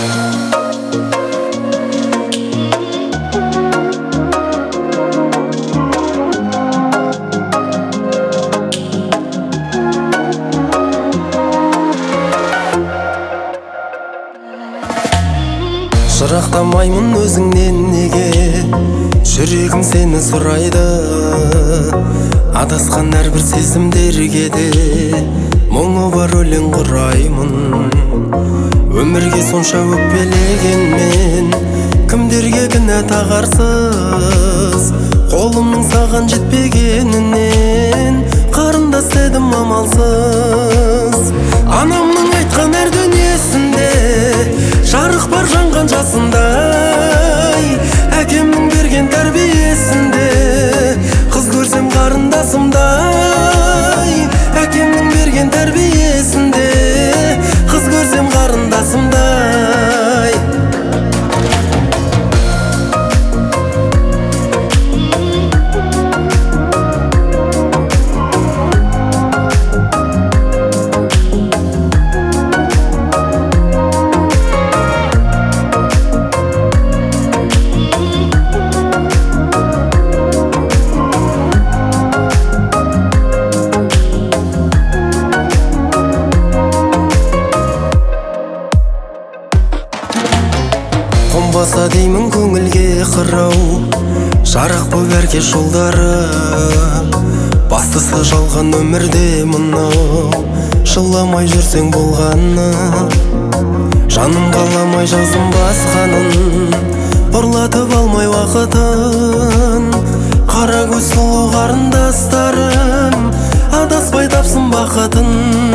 Жырақтамаймын өзіңнен неге, жүрегім сені сұрайды. Адасқан әрбір сезімдерге де мұңы бар өлең құраймын. Өмірге сонша өкпелегенмен кімдерге кінә тағарсыз, қолымның саған жетпегенінен қарындас едім амалсыз. Анамның айтқан әр дүниесінде жарық бар жанған жасындай, әкемнің берген тәрбиесінде қыз көрсем қарындасымдай. Әкемнің берген тәрбиесінде қыз көрсем қарындасымдай. Қонбаса деймін көңілге қырау, жарық боп әркеш жолдары. Бастысы жалған өмірде мынау, жыламай жүрсең болғаны. Жаным қаламай жазым басқанын, ұрлатып алмай уақытын. Қара көз сұлу қарындастарым адаспай тапсын бақытын.